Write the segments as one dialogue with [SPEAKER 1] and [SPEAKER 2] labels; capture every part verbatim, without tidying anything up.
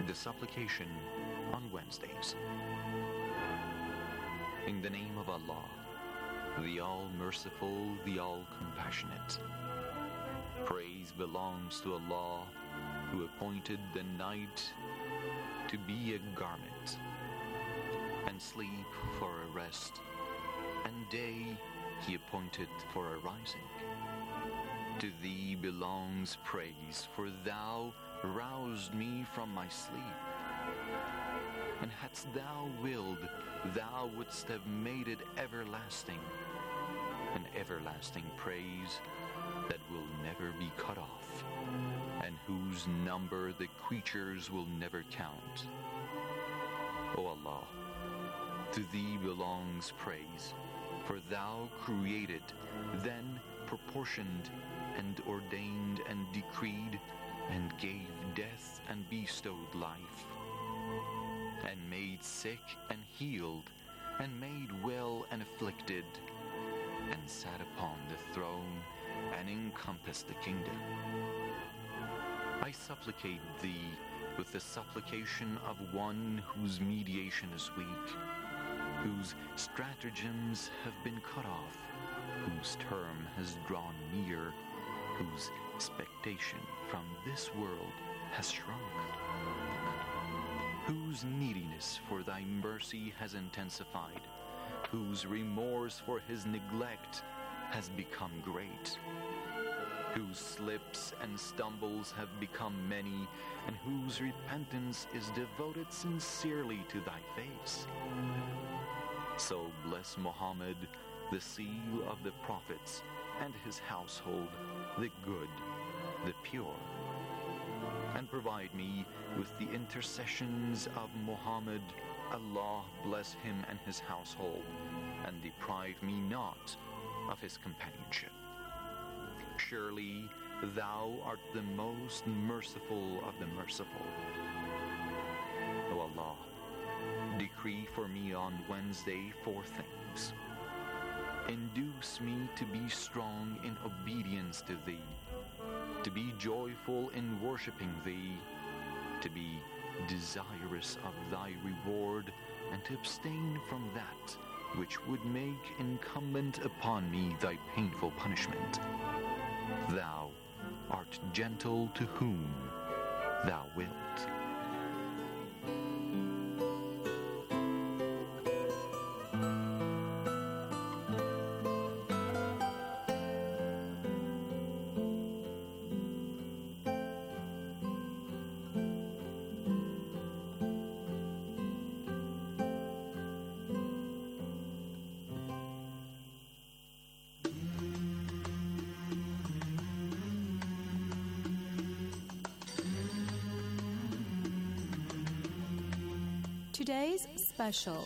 [SPEAKER 1] the supplication on Wednesdays. In the name of Allah, the All-Merciful, the All-Compassionate. Praise belongs to Allah, who appointed the night to be a garment, and sleep for a rest, and day He appointed for a rising. To Thee belongs praise, for Thou roused me from my sleep. And hadst Thou willed, Thou wouldst have made it everlasting, an everlasting praise that will never be cut off, and whose number the creatures will never count. O Allah, to Thee belongs praise, for Thou created, then proportioned, and ordained and decreed, and gave death and bestowed life, and made sick and healed, and made well and afflicted, and sat upon the throne, and encompassed the kingdom. I supplicate Thee with the supplication of one whose mediation is weak, whose stratagems have been cut off, whose term has drawn near, whose expectation from this world has shrunk, whose neediness for Thy mercy has intensified, whose remorse for his neglect has become great, whose slips and stumbles have become many, and whose repentance is devoted sincerely to Thy face. So bless Muhammad, the seal of the prophets, and his household, the good, the pure. And provide me with the intercessions of Muhammad. Allah bless him and his household, and deprive me not of his companionship. Surely Thou art the most merciful of the merciful. O Allah, decree for me on Wednesday four things. Induce me to be strong in obedience to Thee, to be joyful in worshiping Thee, to be desirous of Thy reward, and to abstain from that which would make incumbent upon me Thy painful punishment. Thou art gentle to whom Thou wilt.
[SPEAKER 2] Today's special.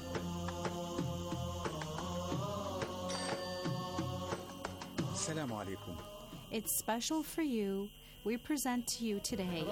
[SPEAKER 3] Assalamu alaikum.
[SPEAKER 2] It's special for you. We present to you today.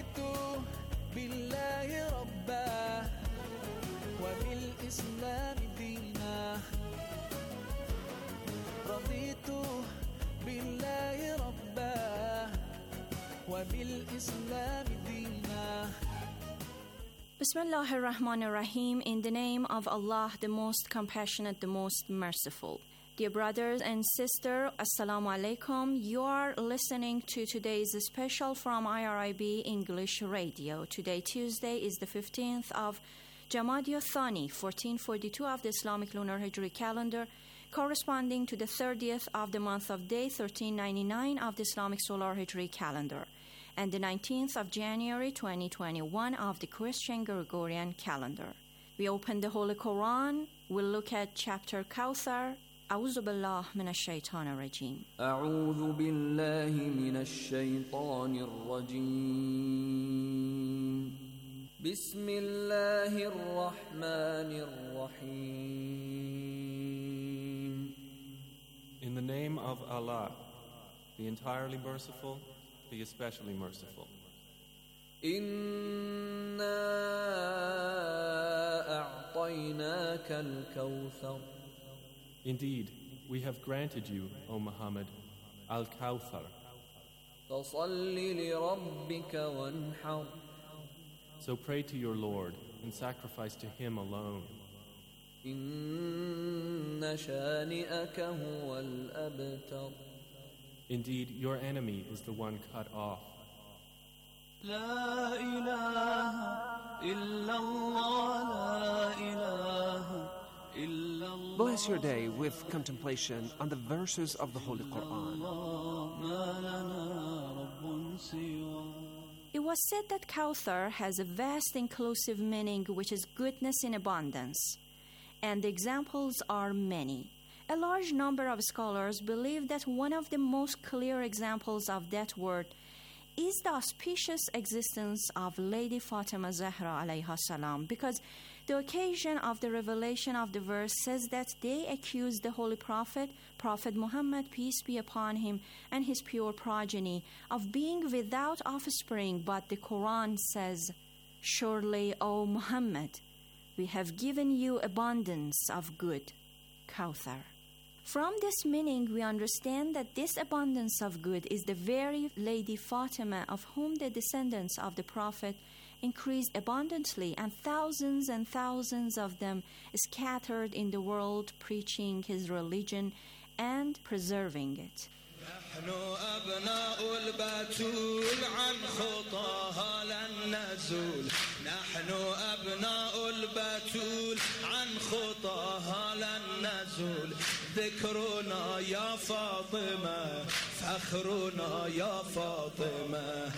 [SPEAKER 2] Bismillah ar-Rahman ar-Rahim, in the name of Allah, the most compassionate, the most merciful. Dear brothers and sisters, Assalamu alaikum. You are listening to today's special from I R I B English Radio. Today, Tuesday, is the fifteenth of Jamadi Thani, fourteen forty-two of the Islamic Lunar Hijri calendar, corresponding to the thirtieth of the month of Day, thirteen ninety-nine of the Islamic Solar Hijri calendar, and the nineteenth of January, twenty twenty-one of the Christian Gregorian calendar. We open the Holy Quran. We'll look at chapter Kawthar. أعوذ بالله من الشيطان الرجيم.
[SPEAKER 4] أعوذ بالله من الشيطان الرجيم. بسم الله الرحمن الرحيم.
[SPEAKER 5] In the name of Allah, the entirely merciful, the especially merciful.
[SPEAKER 4] إنا أعطيناك الكوثر.
[SPEAKER 5] Indeed, we have granted you, O Muhammad, Al-Kawthar.
[SPEAKER 4] فصل لربك وانحر.
[SPEAKER 5] So pray to your Lord and sacrifice to Him alone.
[SPEAKER 4] إن شانئك هو الأبتر.
[SPEAKER 5] Indeed, your enemy is the one cut off.
[SPEAKER 6] لا إله إلا الله لا إله إلا الله.
[SPEAKER 7] Bless your day with contemplation on the verses of the Holy Quran.
[SPEAKER 6] ما لنا رب سواه.
[SPEAKER 2] It was said that Kawthar has a vast inclusive meaning, which is goodness in abundance. And the examples are many. A large number of scholars believe that one of the most clear examples of that word is the auspicious existence of Lady Fatima Zahra alayha salam, because the occasion of the revelation of the verse says that they accused the Holy Prophet, Prophet Muhammad, peace be upon him, and his pure progeny, of being without offspring, but the Quran says, "Surely, O Muhammad, we have given you abundance of good." Kawthar. From this meaning, we understand that this abundance of good is the very Lady Fatima, of whom the descendants of the Prophet increased abundantly, and thousands and thousands of them scattered in the world, preaching his religion and preserving it.
[SPEAKER 6] نحن أبناء البتول عن خطاها لن نزول. نحن أبناء البتول عن خطاها لن نزول. ذكرنا يا فاطمة فخرنا يا فاطمة.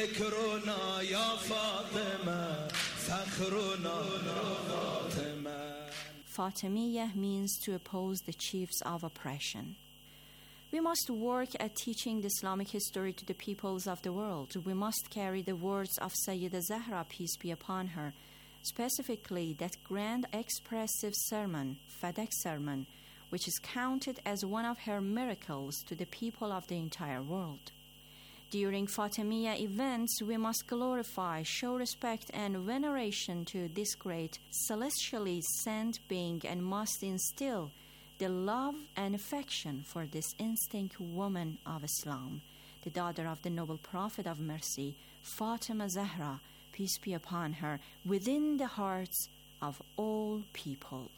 [SPEAKER 6] ذكرنا يا فاطمة فخرنا يا فاطمة.
[SPEAKER 2] Fatimiyya means to oppose the chiefs of oppression. We must work at teaching the Islamic history to the peoples of the world. We must carry the words of Sayyida Zahra, peace be upon her, specifically that grand expressive sermon, Fadak sermon, which is counted as one of her miracles to the people of the entire world. During Fatimiyya events, we must glorify, show respect and veneration to this great celestially sent being, and must instill the love and affection for this instinct woman of Islam, the daughter of the noble Prophet of mercy, Fatima Zahra, peace be upon her, within the hearts of all people.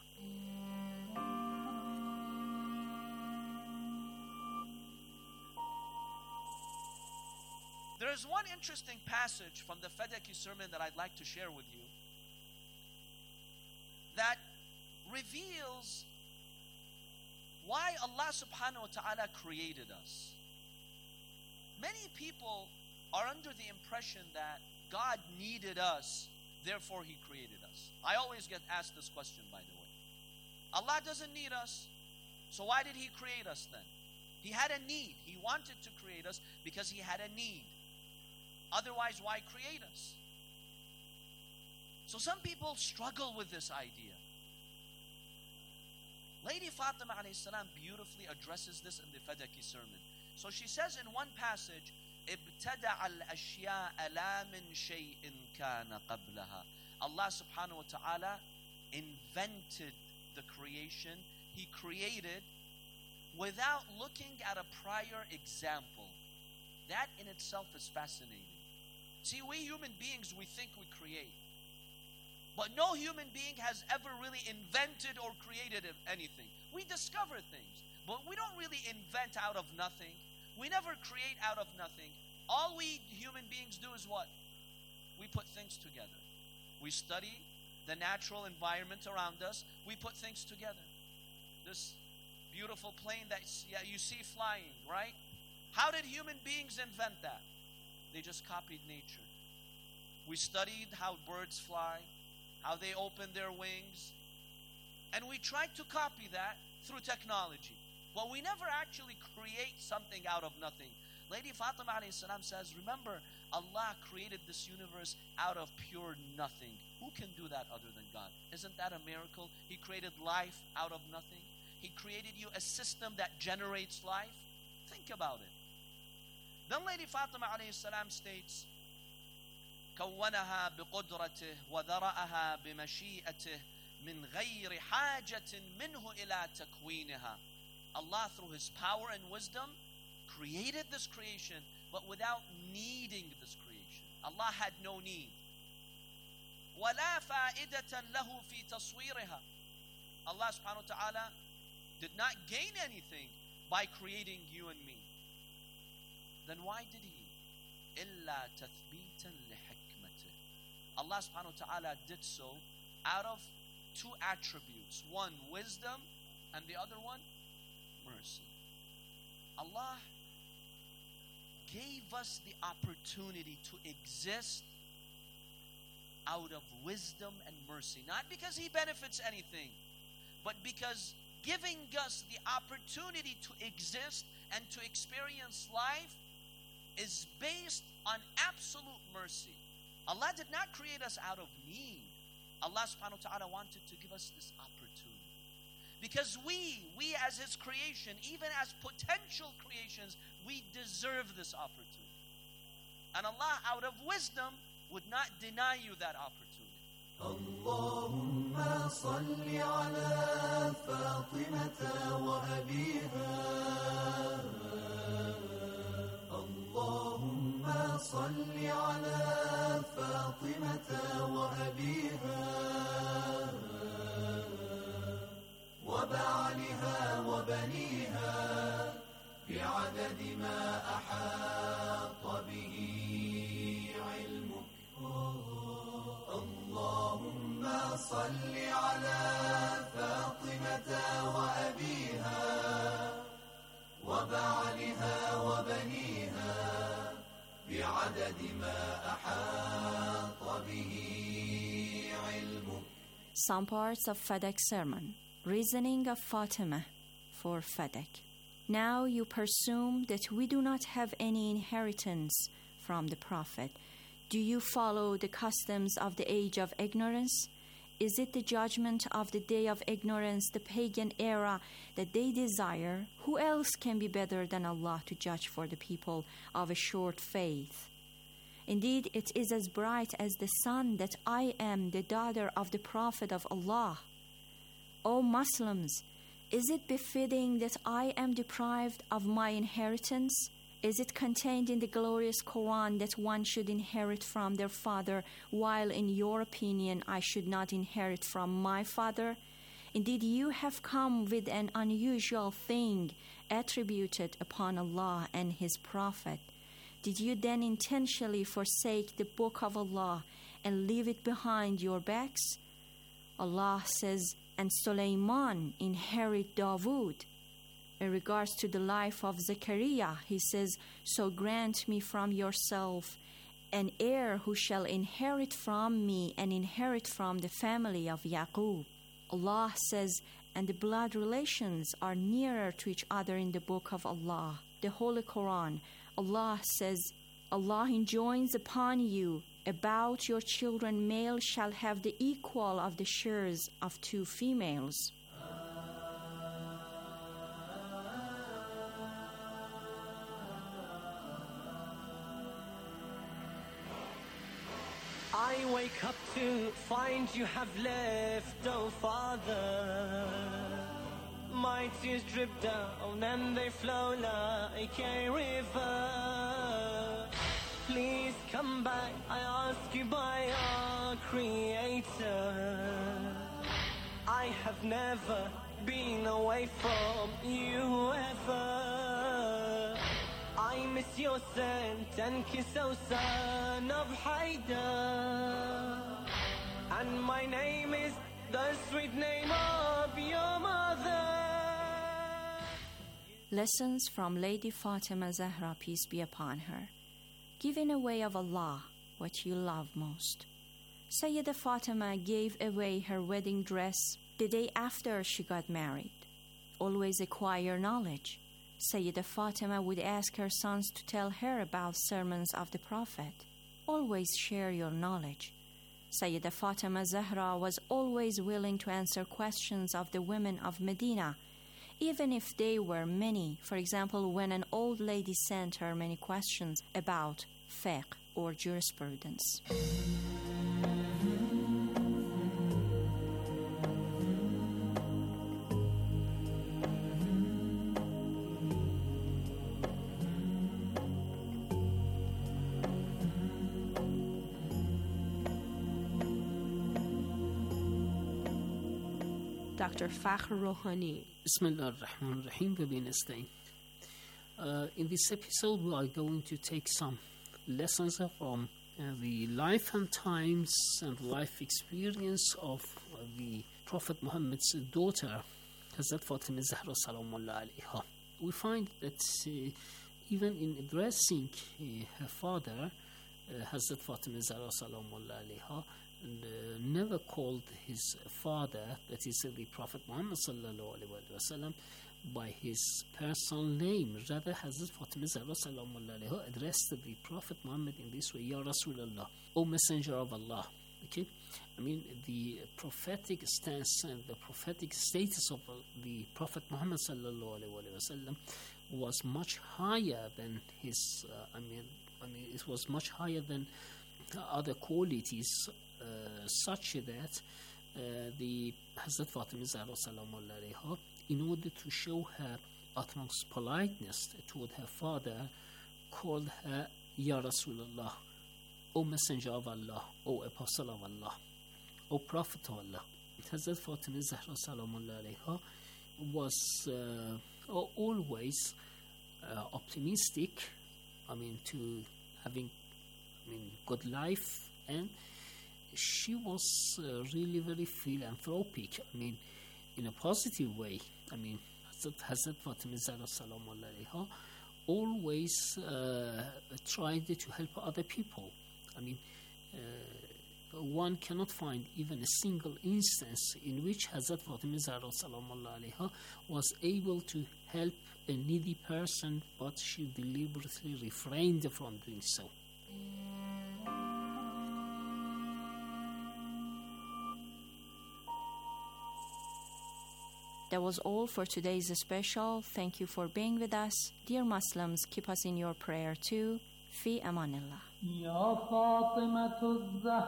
[SPEAKER 8] There is one interesting passage from the Fadaki sermon that I'd like to share with you that reveals why Allah subhanahu wa ta'ala created us. Many people are under the impression that God needed us, therefore He created us. I always get asked this question, by the way. Allah doesn't need us, so why did He create us then? He had a need. He wanted to create us because He had a need. Otherwise, why create us? So some people struggle with this idea. Lady Fatima alayhi salam beautifully addresses this in the Fadaki sermon. So she says in one passage, ابتدع الأشياء لا من شيء كان قبلها. Allah subhanahu wa ta'ala invented the creation. He created without looking at a prior example. That in itself is fascinating. See, we human beings, we think we create. But no human being has ever really invented or created anything. We discover things, but we don't really invent out of nothing. We never create out of nothing. All we human beings do is what? We put things together. We study the natural environment around us. We put things together. This beautiful plane that you see flying, right? How did human beings invent that? They just copied nature. We studied how birds fly, how they open their wings, and we tried to copy that through technology. But we never actually create something out of nothing. Lady Fatima alayhi salam says, remember, Allah created this universe out of pure nothing. Who can do that other than God? Isn't that a miracle? He created life out of nothing. He created you a system that generates life. Think about it. Then Lady Fatima alayhi salam states, كونها بقدرته وذرأها بمشيئته من غير حاجة منه إلى تكوينها. Allah, through His power and wisdom, created this creation, but without needing this creation. Allah had no need. ولا فائدة له في تصويرها. Allah subhanahu wa ta'ala did not gain anything by creating you and me. Then why did he? إلا تثبيتا لحكمته. Allah subhanahu wa ta'ala did so out of two attributes. One, wisdom, and the other one, mercy. Allah gave us the opportunity to exist out of wisdom and mercy. Not because He benefits anything, but because giving us the opportunity to exist and to experience life is based on absolute mercy. Allah did not create us out of need. Allah subhanahu wa ta'ala wanted to give us this opportunity. Because we, we as His creation, even as potential creations, we deserve this opportunity. And Allah, out of wisdom, would not deny you that opportunity.
[SPEAKER 6] اللهم صل على فاطمة وأبيها اللهم صل على فاطمة وأبيها وبعلها وبنيها بعدد ما أحاط به علمك اللهم صل على فاطمة وأبيها وبعلها وبنيها بعدد ما أحاط به علمك.
[SPEAKER 2] Some parts of Fadak's sermon. Reasoning of Fatima for Fadak. Now you presume that we do not have any inheritance from the Prophet. Do you follow the customs of the age of ignorance? Is it the judgment of the day of ignorance, the pagan era that they desire? Who else can be better than Allah to judge for the people of a short faith? Indeed, it is as bright as the sun that I am the daughter of the Prophet of Allah. O Muslims, is it befitting that I am deprived of my inheritance? Is it contained in the glorious Quran that one should inherit from their father, while in your opinion I should not inherit from my father? Indeed, you have come with an unusual thing attributed upon Allah and His Prophet. Did you then intentionally forsake the book of Allah and leave it behind your backs? Allah says, and Sulaiman inherit Dawood. In regards to the life of Zechariah, He says, so grant me from yourself an heir who shall inherit from me and inherit from the family of Yaqub. Allah says, and the blood relations are nearer to each other in the book of Allah, the Holy Quran. Allah says, Allah enjoins upon you about your children, male shall have the equal of the shares of two females.
[SPEAKER 9] I wake up to find you have left, oh Father. My tears drip down and they flow like a river. Please come back, I ask you by our Creator. I have never been away from you ever. I miss your scent and kiss, O son of Haidar. And my name is the sweet name of your mother.
[SPEAKER 2] Lessons from Lady Fatima Zahra, peace be upon her. Giving away of Allah what you love most. Sayyidah Fatima gave away her wedding dress the day after she got married. Always acquire knowledge. Sayyidah Fatima would ask her sons to tell her about sermons of the Prophet. Always share your knowledge. Sayyidah Fatima Zahra was always willing to answer questions of the women of Medina, even if they were many. For example, when an old lady sent her many questions about fiqh or jurisprudence. Doctor Fakhr Rouhani.
[SPEAKER 10] Bismillah ar-Rahman ar-Rahim wa bihi nasta'in. Uh, in this episode, we are going to take some lessons from uh, the life and times and life experience of uh, the Prophet Muhammad's daughter, Hazrat Fatima Zahra Salamullah alayha. We find that uh, even in addressing uh, her father, uh, Hazrat Fatima Zahra Salamullah alayha, and, uh, never called his father, that is uh, the Prophet Muhammad sallallahu alaihi wasallam, by his personal name. Rather, Hazrat Fatima Zahra Salamullah alayha addressed the Prophet Muhammad in this way: Ya Rasulullah, O Messenger of Allah. Okay, I mean the prophetic stance and the prophetic status of uh, the Prophet Muhammad sallallahu alaihi wasallam was much higher than his. Uh, I mean, I mean it was much higher than other qualities, uh, such that uh, the Hazrat Fatima Zahra Salamullah alayha, in order to show her utmost politeness toward her father, called her Ya Rasulullah, O Messenger of Allah, O Apostle of Allah, O Prophet of Allah. Hazrat Fatima Zahra Salamullah alayha was uh, always uh, optimistic, I mean, to having I mean, good life, and she was uh, really very philanthropic, I mean, in a positive way. I mean, Hazrat Fatima Zahra Salamullah alayha always uh, tried to help other people. I mean, uh, one cannot find even a single instance in which Hazrat Fatima Zahra Salamullah alayha was able to help a needy person, but she deliberately refrained from doing so.
[SPEAKER 2] That was all for today's special. Thank you for being with us. Dear Muslims, keep us in your prayer too. Fi amanillah.
[SPEAKER 9] Ya Fatimatu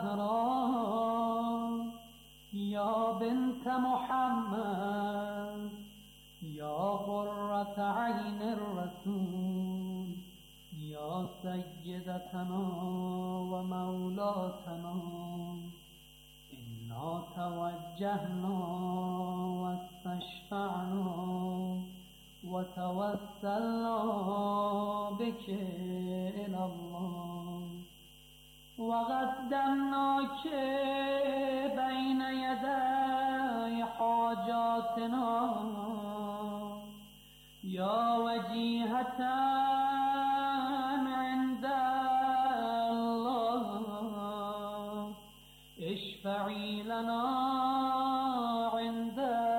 [SPEAKER 9] Zahra, Ya bint Muhammad, Ya Qurrat Ayn al-Rasul, Ya Sayyidatana wa Mawlatana, Inna tawajjahna واستشفعنا وتوسلنا بك إلى الله وقدمناك بين يدي حاجاتنا يا وجيهة عند الله اشفعي لنا عند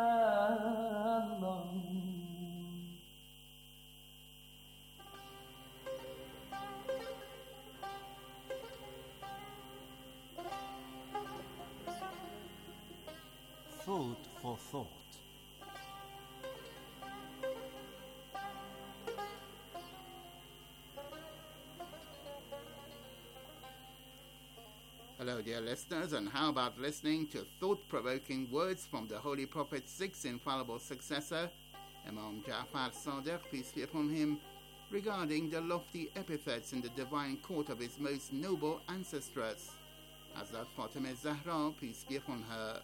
[SPEAKER 3] Food for thought. Hello, dear listeners, and how about listening to thought-provoking words from the Holy Prophet's sixth infallible successor, Imam Ja'far Sadiq, peace be upon him, regarding the lofty epithets in the divine court of his most noble ancestress, Hazrat Fatima Zahra, peace be upon her.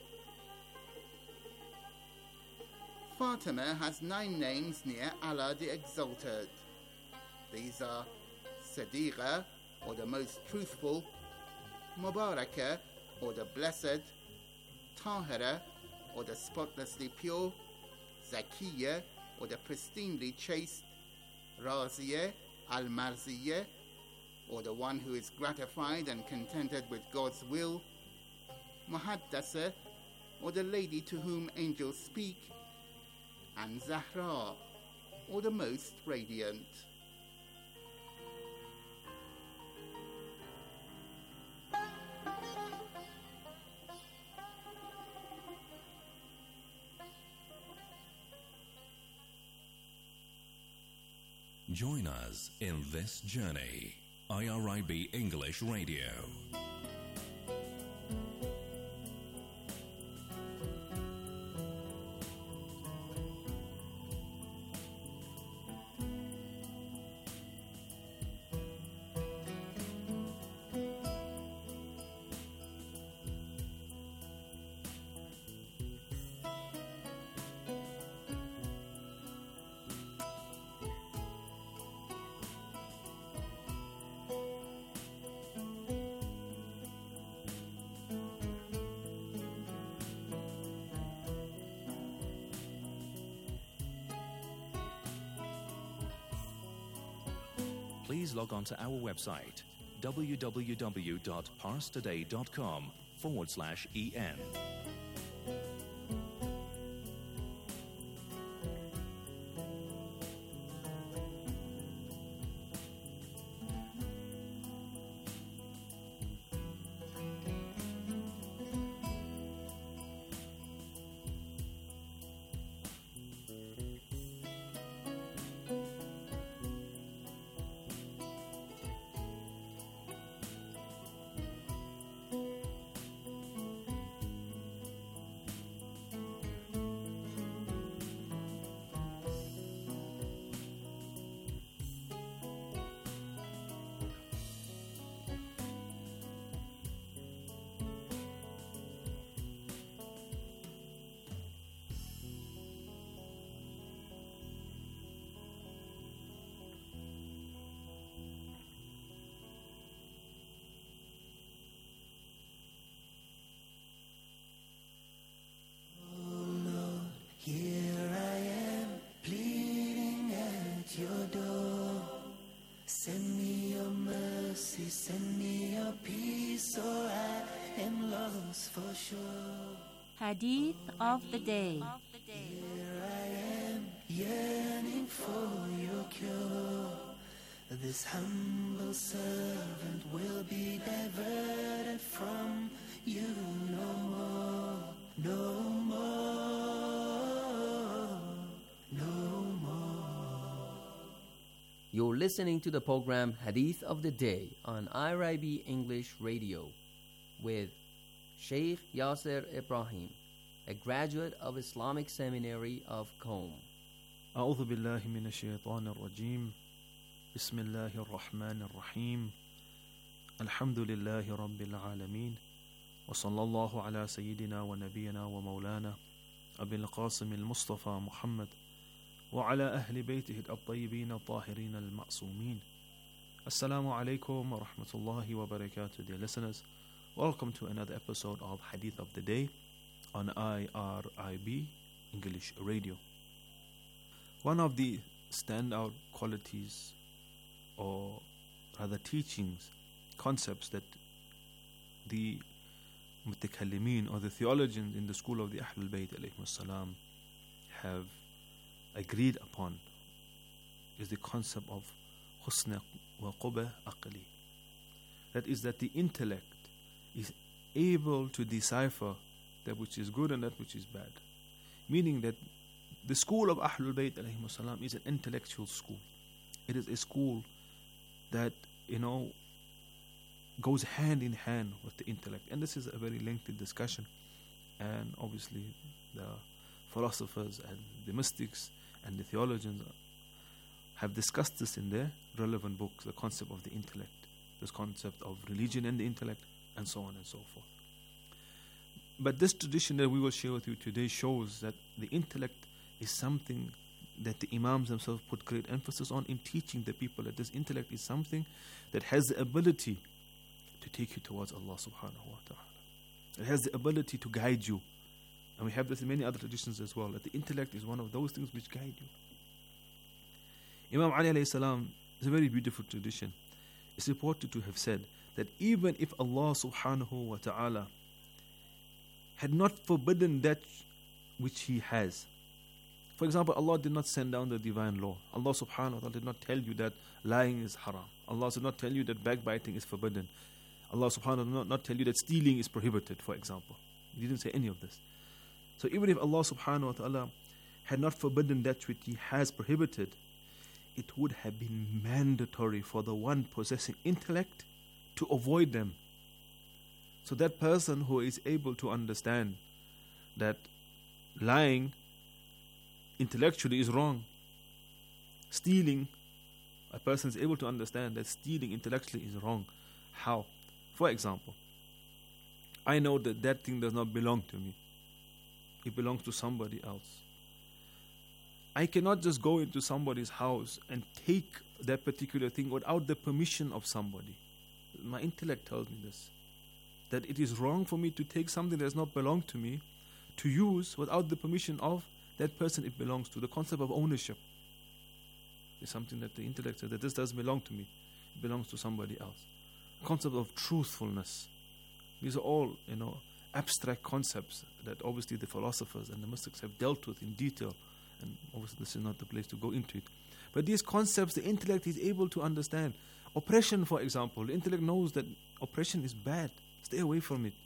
[SPEAKER 3] Fatima has nine names near Allah the Exalted. These are Sadiqa, or the most truthful, Mubarakah, or the blessed, Tahira, or the spotlessly pure, Zakiyah, or the pristinely chaste, Raziyah, Al-Marziyah, or the one who is gratified and contented with God's will, Muhaddasa, or the lady to whom angels speak, and Zahra, or the most radiant.
[SPEAKER 11] Join us in this journey. I R I B English Radio. please log on to our website www.parstoday.com forward slash en.
[SPEAKER 6] Send me your mercy, send me your peace, or I am lost for sure.
[SPEAKER 12] Hadith of the day.
[SPEAKER 6] Here I am, yearning for your cure. This humble servant will be diverted from you no more, no more, no more.
[SPEAKER 13] You're listening to the program Hadith of the Day on I R I B English Radio with Sheikh Yasser Ibrahim, a graduate of Islamic Seminary of Qom.
[SPEAKER 14] أعوذ بالله من الشيطان الرجيم. بسم الله الرحمن الرحيم. الحمد لله رب العالمين. وصلى الله على سيدنا ونبينا ومولانا أبي القاسم المصطفى محمد وعلى أهل بيته الطيبين الطاهرين المعصومين. Assalamu alaikum wa rahmatullahi wa barakatuh, dear listeners. Welcome to another episode of Hadith of the Day on I R I B English Radio. One of the standout qualities, or rather teachings, concepts that the mutakallimin or the theologians in the school of the Ahlul Bayt alayhim salam have agreed upon is the concept of husn wa qubah aqli. That is, that the intellect is able to decipher that which is good and that which is bad. Meaning that the school of Ahlul Bayt alayhim salam is an intellectual school. It is a school that, you know, goes hand in hand with the intellect. And this is a very lengthy discussion. And obviously the philosophers and the mystics and the theologians have discussed this in their relevant books, the concept of the intellect, this concept of religion and the intellect, and so on and so forth. But this tradition that we will share with you today shows that the intellect is something that the Imams themselves put great emphasis on in teaching the people, that this intellect is something that has the ability to take you towards Allah subhanahu wa ta'ala. It has the ability to guide you. And we have this in many other traditions as well, that the intellect is one of those things which guide you. Imam Ali alayhi salam is a very beautiful tradition. It's reported to have said that even if Allah subhanahu wa ta'ala had not forbidden that which He has, for example, Allah did not send down the divine law. Allah subhanahu wa ta'ala did not tell you that lying is haram. Allah did not tell you that backbiting is forbidden. Allah subhanahu wa ta'ala did not, not tell you that stealing is prohibited, for example. He didn't say any of this. So even if Allah subhanahu wa ta'ala had not forbidden that which He has prohibited, it would have been mandatory for the one possessing intellect to avoid them. So that person who is able to understand that lying intellectually is wrong, stealing, a person is able to understand that stealing intellectually is wrong. How? For example, I know that that thing does not belong to me. It belongs to somebody else. I cannot just go into somebody's house and take that particular thing without the permission of somebody. My intellect tells me this, that it is wrong for me to take something that does not belong to me to use without the permission of that person it belongs to, the concept of ownership. It's something that the intellect says that this doesn't belong to me. It belongs to somebody else. Concept of truthfulness. These are all, you know, abstract concepts that obviously the philosophers and the mystics have dealt with in detail. And obviously this is not the place to go into it. But these concepts, the intellect is able to understand. Oppression, for example. The intellect knows that oppression is bad. Stay away from it.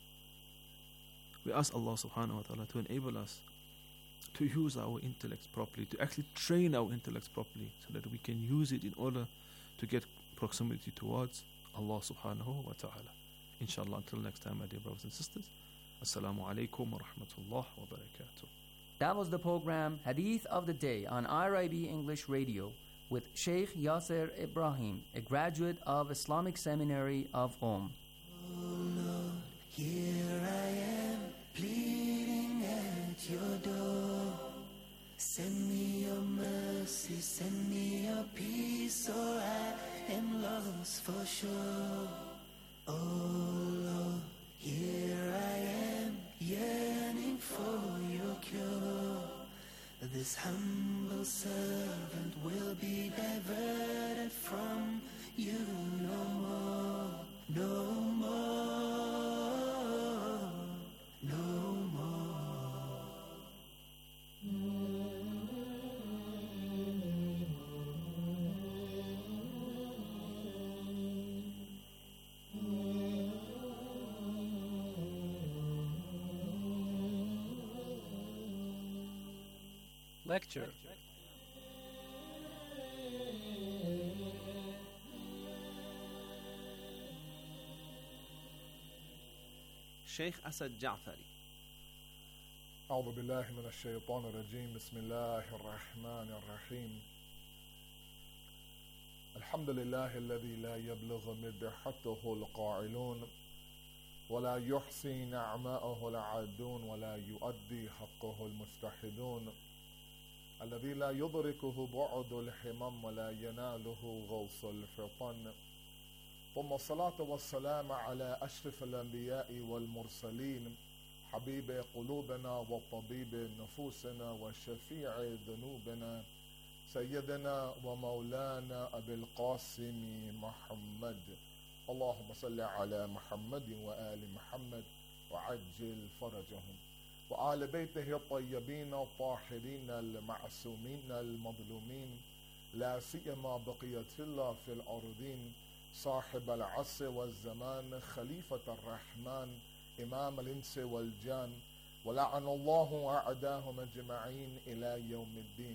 [SPEAKER 14] We ask Allah subhanahu wa ta'ala to enable us to use our intellects properly, to actually train our intellects properly so that we can use it in order to get proximity towards Allah subhanahu wa ta'ala. Inshallah, until next time, my dear brothers and sisters. Assalamu alaikum wa rahmatullah wa barakatuh.
[SPEAKER 13] That was the program Hadith of the Day on I R I B English Radio with Sheikh Yasser Ibrahim, a graduate of Islamic Seminary of Qom.
[SPEAKER 6] Oh Lord, here I am, pleading at your door. Send me your mercy, send me your peace, or I am lost for sure. Oh Lord, here I am, yearning for your cure. This humble servant will be diverted from you no more, no more, no more.
[SPEAKER 15] Lecture. Sheikh Asad Ja'fari.
[SPEAKER 16] أعوذ بالله من الشيطان الرجيم بسم الله الرحمن الرحيم الحمد لله الذي لا يبلغ مدحته القائلون ولا يحصي نعماءه العادون ولا يؤدي حقه المستحدون الذي لا يدركه بعد الحمم ولا يناله غوص الفطن ثم الصلاة والسلام على أشرف الأنبياء والمرسلين حبيب قلوبنا وطبيب نفوسنا وشفيع ذنوبنا سيدنا ومولانا أبي القاسم محمد اللهم صل على محمد وآل محمد وعجل فرجهم وآل بيته الطيبين الطاهرين المعصومين المظلومين لا سيما بقية الله في الأرضين صاحب العصر والزمان خليفة الرحمن إمام الإنس والجان ولعن الله أعداهم أجمعين إلى يوم الدين.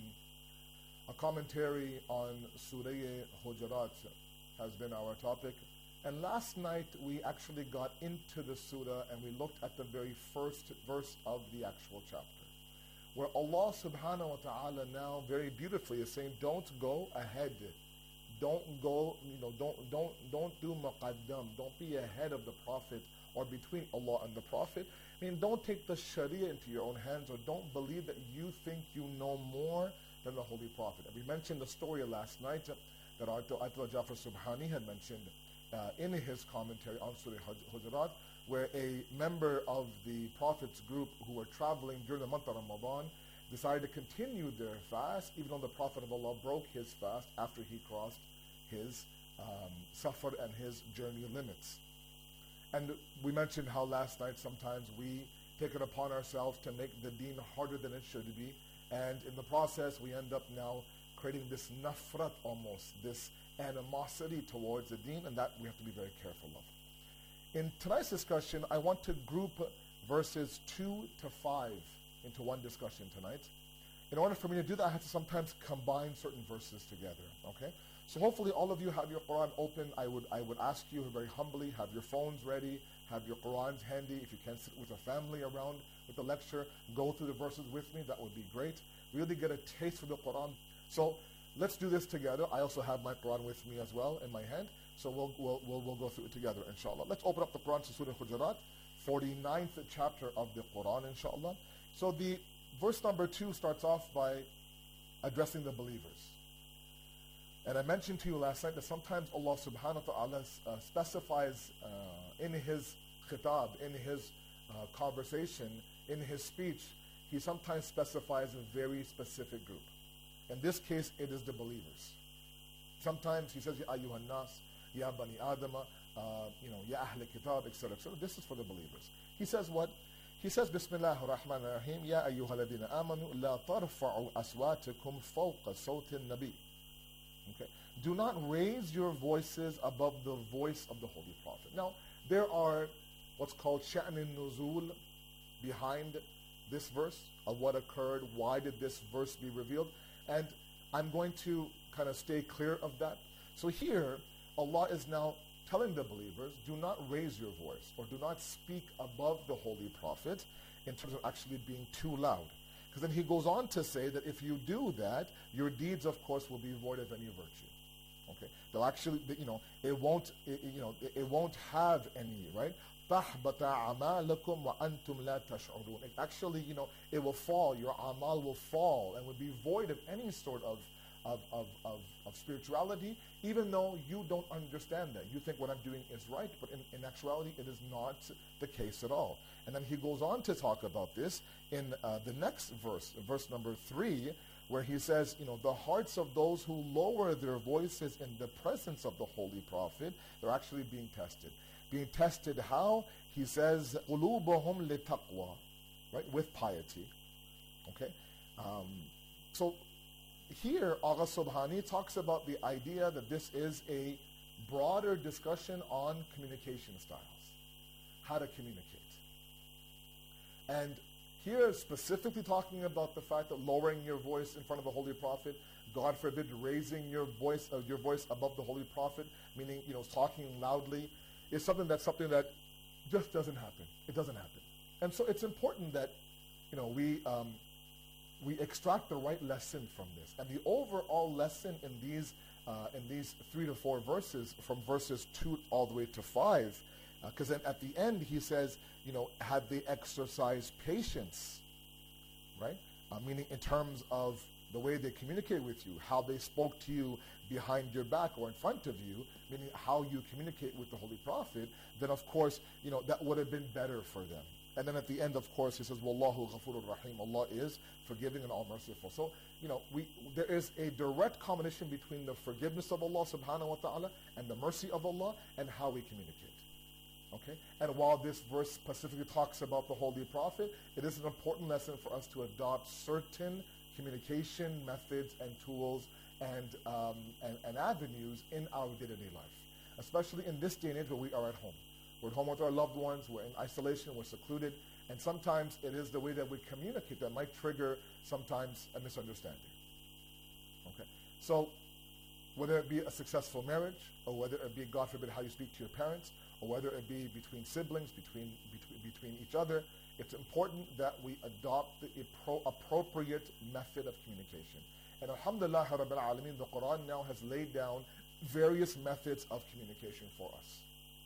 [SPEAKER 16] A commentary on Surah Hujurat has been our topic. And last night we actually got into the surah and we looked at the very first verse of the actual chapter, where Allah subhanahu wa ta'ala now very beautifully is saying, don't go ahead. Don't go, you know, don't don't don't do muqaddam. Don't be ahead of the Prophet or between Allah and the Prophet. I mean, don't take the Sharia into your own hands, or don't believe that you think you know more than the Holy Prophet. And we mentioned the story last night that Ayatollah Jafar Subhani had mentioned uh, in his commentary on Surah Hujurat, where a member of the Prophet's group who were traveling during the month of Ramadan decided to continue their fast, even though the Prophet of Allah broke his fast after he crossed his um, safar and his journey limits. And we mentioned how last night sometimes we take it upon ourselves to make the deen harder than it should be, and in the process we end up now creating this nafrat almost, this animosity towards the deen, and that we have to be very careful of. In tonight's discussion, I want to group verses two to five into one discussion tonight. In order for me to do that, I have to sometimes combine certain verses together, okay? So hopefully all of you have your Quran open. I would I would ask you very humbly, have your phones ready, have your Qurans handy. If you can sit with a family around with the lecture, go through the verses with me. That would be great. Really get a taste for the Quran. So let's do this together. I also have my Quran with me as well in my hand. So we'll we'll we'll, we'll go through it together, inshallah. Let's open up the Quran to Surah Hujurat, forty-ninth chapter of the Quran, inshallah. So the verse number two starts off by addressing the believers. And I mentioned to you last night that sometimes Allah subhanahu wa ta'ala uh, specifies uh, in his khitab, in his uh, conversation, in his speech, he sometimes specifies a very specific group. In this case, it is the believers. Sometimes he says, Ya ayyuhan nas, Ya bani adama, uh, you know, Ya ahl kitab, et cetera, et cetera. This is for the believers. He says what? He says, Bismillah ar-Rahman ar-Rahim, Ya ayyuha ladina amanu, la tarfa'u aswatakum fawqa sawti nabi. Okay. Do not raise your voices above the voice of the Holy Prophet. Now, there are what's called sha'n nuzul behind this verse, of what occurred, why did this verse be revealed, and I'm going to kind of stay clear of that. So here, Allah is now telling the believers, do not raise your voice, or do not speak above the Holy Prophet in terms of actually being too loud. Because then he goes on to say that if you do that, your deeds, of course, will be void of any virtue. Okay, they'll actually, you know, it won't, it, you know, it, it won't have any, right? تَحْبَطَ أَعْمَالُكُمْ وَأَنْتُمْ لَا تَشْعُرُونَ. It actually, you know, it will fall. Your amal will fall and will be void of any sort of of, of, of, of spirituality, even though you don't understand that. You think what I'm doing is right, but in, in actuality, it is not the case at all. And then he goes on to talk about this in uh, the next verse, verse number three, where he says, you know, the hearts of those who lower their voices in the presence of the Holy Prophet, they're actually being tested. Being tested how? He says, قُلُوبُهُمْ لِتَقْوَى, right, with piety. Okay? Um, so here, Agha Subhani talks about the idea that this is a broader discussion on communication styles, how to communicate. And here, specifically talking about the fact that lowering your voice in front of the Holy Prophet, God forbid, raising your voice, uh, your voice above the Holy Prophet, meaning, you know, talking loudly, is something that's something that just doesn't happen. It doesn't happen. And so it's important that, you know, we um, we extract the right lesson from this. And the overall lesson in these uh, in these three to four verses, from verses two all the way to five, because uh, then at the end he says, you know, had they exercised patience, right? Uh, meaning in terms of the way they communicate with you, how they spoke to you behind your back or in front of you, meaning how you communicate with the Holy Prophet, then of course, you know, that would have been better for them. And then at the end, of course, he says, Wallahu ghafurur rahim. Allah is forgiving and all merciful. So, you know, we there is a direct combination between the forgiveness of Allah subhanahu wa ta'ala and the mercy of Allah and how we communicate. Okay? And while this verse specifically talks about the Holy Prophet, it is an important lesson for us to adopt certain communication methods and tools and, um, and, and avenues in our day-to-day life. Especially in this day and age where we are at home. We're at home with our loved ones, we're in isolation, we're secluded, and sometimes it is the way that we communicate that might trigger sometimes a misunderstanding. Okay? So, whether it be a successful marriage, or whether it be, God forbid, how you speak to your parents, or whether it be between siblings, between, between, between each other, it's important that we adopt the appro- appropriate method of communication. And alhamdulillah, Rabbil Alameen, the Quran now has laid down various methods of communication for us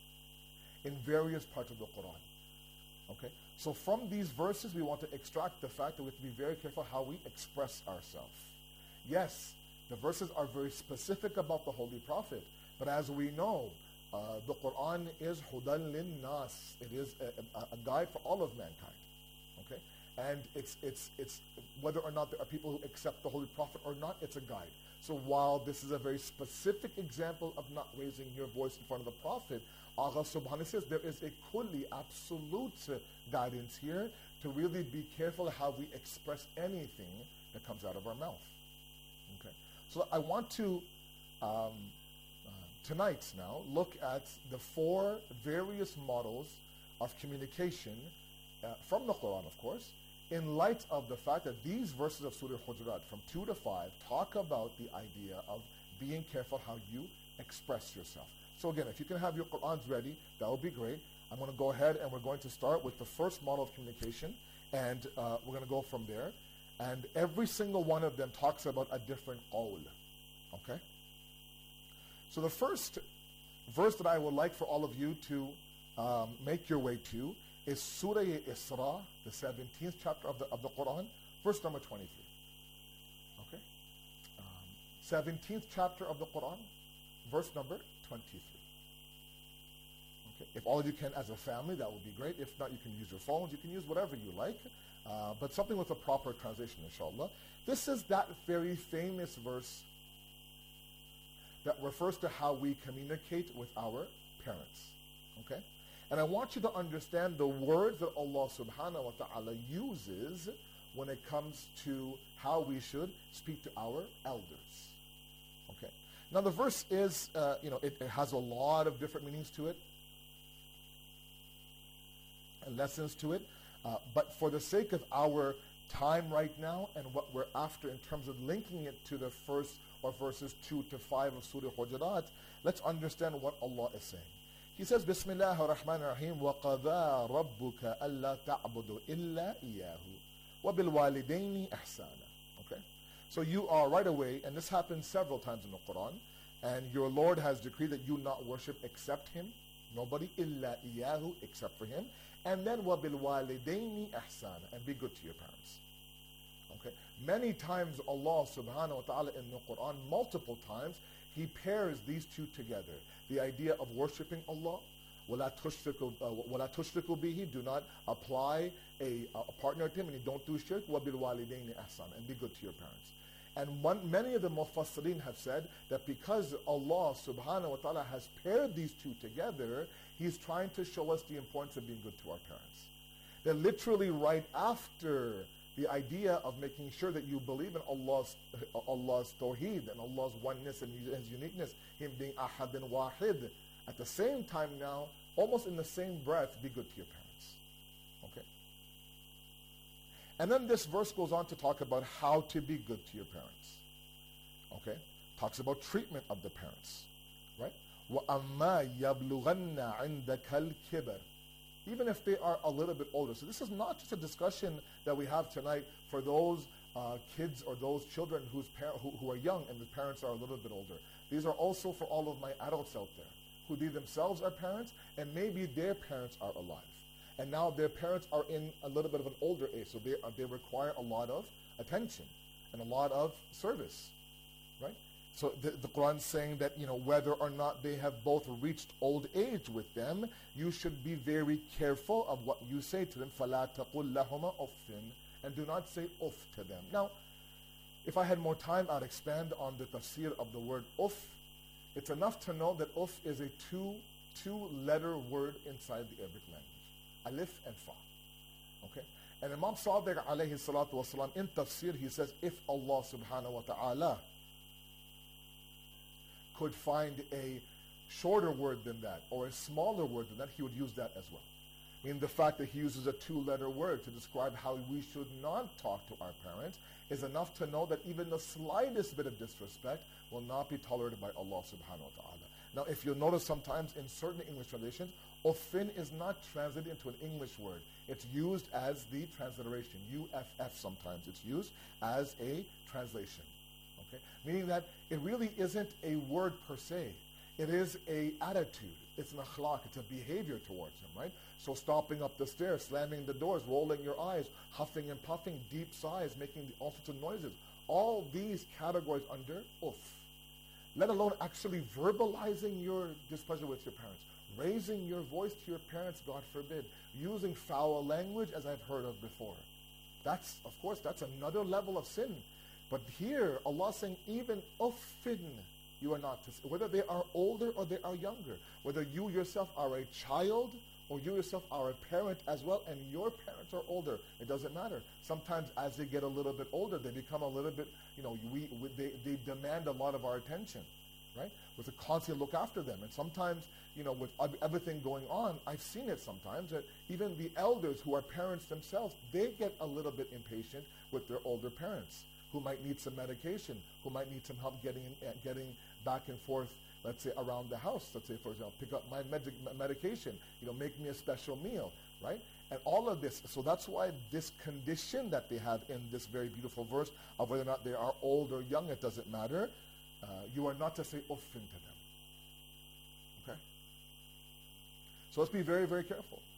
[SPEAKER 16] in various parts of the Quran. Okay? So from these verses, we want to extract the fact that we have to be very careful how we express ourselves. Yes, the verses are very specific about the Holy Prophet, but as we know, uh, the Quran is hudan lin nas. It is a, a, a guide for all of mankind. Okay? And it's it's it's whether or not there are people who accept the Holy Prophet or not, it's a guide. So while this is a very specific example of not raising your voice in front of the Prophet, Allah subhanahu says there is a kulli, absolute guidance here to really be careful how we express anything that comes out of our mouth. Okay, so I want to um, uh, tonight now look at the four various models of communication uh, from the Quran, of course, in light of the fact that these verses of Surah Hujurat from two to five talk about the idea of being careful how you express yourself. So again, if you can have your Qur'ans ready, that would be great. I'm going to go ahead and we're going to start with the first model of communication, and uh, we're going to go from there. And every single one of them talks about a different qawl. Okay? So the first verse that I would like for all of you to um, make your way to is Surah Isra, the seventeenth chapter of the, of the Quran, verse number twenty-three. Okay? Um, seventeenth chapter of the Quran, verse number twenty-three. Okay. If all you can as a family, that would be great. If not, you can use your phones. You can use whatever you like. Uh, but something with a proper translation, inshallah. This is that very famous verse that refers to how we communicate with our parents. Okay? And I want you to understand the words that Allah subhanahu wa ta'ala uses when it comes to how we should speak to our elders. Okay? Now the verse is, uh, you know, it, it has a lot of different meanings to it and lessons to it. Uh, but for the sake of our time right now and what we're after in terms of linking it to the first or verses two to five of Surah Hujurat, let's understand what Allah is saying. He says, Bismillah ar-Rahman ar-Rahim, وَقَضَى رَبُّكَ أَلَّا تَعْبُدُوا إِلَّا إِيَّاهُ وَبِالْوَالِدَيْنِ إِحْسَانًا. Okay? So you are right away, and this happens several times in the Quran, and your Lord has decreed that you not worship except Him, nobody, إِلَّا إِيَّاهُ, except for Him, and then وَبِالْوَالِدَيْنِ إِحْسَانًا, and be good to your parents. Okay? Many times Allah subhanahu wa ta'ala in the Quran, multiple times, He pairs these two together. The idea of worshipping Allah, وَلَا تُشْرِكُوا uh, بِهِ, do not apply a, a partner to Him, and you don't do shirk, وَبِالْوَالِدَيْنِ إِحْسَانًا, and be good to your parents. And one, many of the Mufassirin have said that because Allah subhanahu wa ta'ala has paired these two together, He's trying to show us the importance of being good to our parents. That literally right after the idea of making sure that you believe in Allah's, Allah's tawheed and Allah's oneness and His uniqueness, Him being ahad and wahid, at the same time now, almost in the same breath, be good to your parents. Okay? And then this verse goes on to talk about how to be good to your parents. Okay? Talks about treatment of the parents. Right? وَأَمَّا يَبْلُغَنَّ عِنْدَكَ الْكِبَرِ, even if they are a little bit older. So this is not just a discussion that we have tonight for those uh, kids or those children whose par- who, who are young and the parents are a little bit older. These are also for all of my adults out there who they themselves are parents and maybe their parents are alive. And now their parents are in a little bit of an older age, so they, are, they require a lot of attention and a lot of service, right? So the, the Quran is saying that, you know, whether or not they have both reached old age with them, you should be very careful of what you say to them. فَلَا تَقُلْ لَهُمَا أُفٍّ, and do not say uff to them. Now, if I had more time, I'd expand on the tafsir of the word uff. It's enough to know that uff is a two, two-letter word inside the Arabic language. Alif and fa. Okay? And Imam Sadiq alayhi salatu wasalam, in tafsir, he says, if Allah subhanahu wa ta'ala could find a shorter word than that or a smaller word than that, He would use that as well. I mean, the fact that He uses a two-letter word to describe how we should not talk to our parents is enough to know that even the slightest bit of disrespect will not be tolerated by Allah subhanahu wa ta'ala. Now, if you'll notice sometimes in certain English translations, uffin is not translated into an English word. It's used as the transliteration. U F F sometimes. It's used as a translation. Okay? Meaning that it really isn't a word per se. It is a attitude. It's an akhlaq. It's a behavior towards him, right? So stopping up the stairs, slamming the doors, rolling your eyes, huffing and puffing, deep sighs, making all sorts of noises. All these categories under uff. Let alone actually verbalizing your displeasure with your parents. Raising your voice to your parents, God forbid. Using foul language, as I've heard of before. That's, of course, that's another level of sin. But here, Allah is saying, even uffin, you are not to say, whether they are older or they are younger, whether you yourself are a child or you yourself are a parent as well, and your parents are older, it doesn't matter. Sometimes as they get a little bit older, they become a little bit, you know, we, we they, they demand a lot of our attention, right? We have to constantly look after them. And sometimes, you know, with everything going on, I've seen it sometimes, that even the elders who are parents themselves, they get a little bit impatient with their older parents, who might need some medication, who might need some help getting in, uh, getting back and forth, let's say, around the house. Let's say, for example, pick up my med- medication, you know, make me a special meal, right? And all of this, so that's why this condition that they have in this very beautiful verse of whether or not they are old or young, it doesn't matter. Uh, you are not to say uffin to them. Okay? So let's be very, very careful.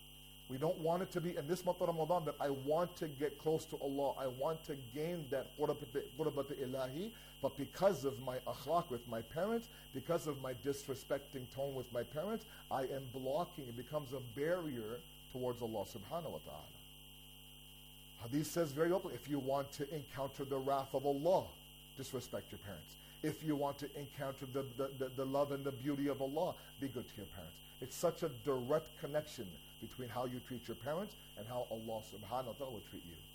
[SPEAKER 16] We don't want it to be in this month of Ramadan that I want to get close to Allah. I want to gain that qurbat ilahi. But because of my akhlaq with my parents, because of my disrespecting tone with my parents, I am blocking. It becomes a barrier towards Allah subhanahu wa ta'ala. Hadith says very openly, if you want to encounter the wrath of Allah, disrespect your parents. If you want to encounter the, the, the, the love and the beauty of Allah, be good to your parents. It's such a direct connection between how you treat your parents and how Allah subhanahu wa ta'ala will treat you.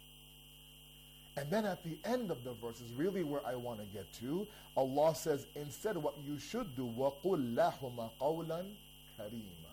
[SPEAKER 16] And then at the end of the verse is really where I want to get to. Allah says, instead what you should do, وَقُلْ لَهُمَا قَوْلًا كَرِيمًا.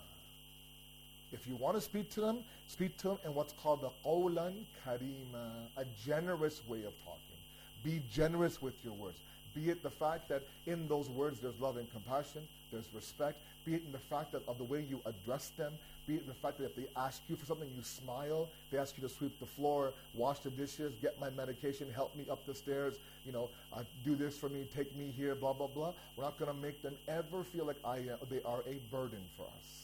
[SPEAKER 16] If you want to speak to them, speak to them in what's called the qawlan karima, a generous way of talking. Be generous with your words. Be it the fact that in those words there's love and compassion, there's respect. Be it in the fact that of the way you address them. Be it in the fact that if they ask you for something, you smile. They ask you to sweep the floor, wash the dishes, get my medication, help me up the stairs, you know, uh, do this for me, take me here, blah, blah, blah. We're not going to make them ever feel like I, uh, they are a burden for us.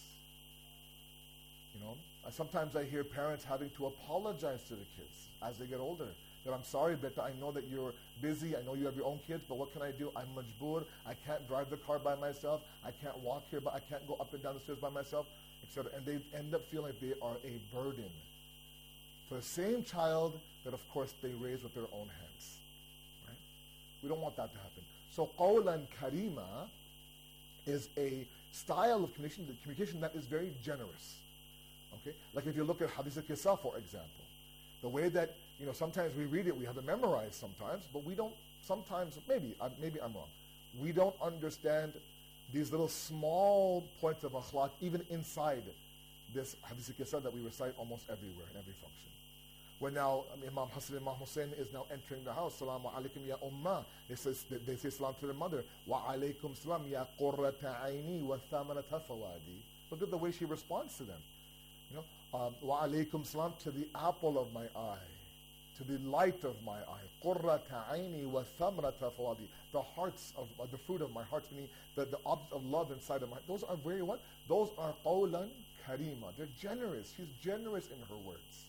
[SPEAKER 16] You know, I, sometimes I hear parents having to apologize to the kids as they get older. That I'm sorry, Beta, I know that you're busy. I know you have your own kids, but what can I do? I'm majboor. I can't drive the car by myself. I can't walk here, but I can't go up and down the stairs by myself, et cetera. And they end up feeling like they are a burden for the same child that, of course, they raise with their own hands. Right? We don't want that to happen. So, qawlan karima is a style of communication, the communication that is very generous. Okay, like if you look at Hadith al-Kisa, for example, the way that, you know, sometimes we read it, we have it memorized sometimes, but we don't, sometimes, maybe, uh, maybe I'm wrong, we don't understand these little small points of akhlaq even inside this Hadith al-Kisa that we recite almost everywhere, in every function. When now um, Imam Hassan and Imam Hussein is now entering the house, Salaamu alaykum ya ummah, they say, they say salam to their mother, wa alaykum salam ya qurrata ayni wa thamanata fawadi. Look at the way she responds to them. You know, um, wa alaykum salam, to the apple of my eye, to the light of my eye. Qurrata ayni wa thamrata fawadi. The hearts of, uh, the fruit of my heart, meaning the, the object of love inside of my heart. Those are very what? Those are qawlan karima. They're generous. She's generous in her words.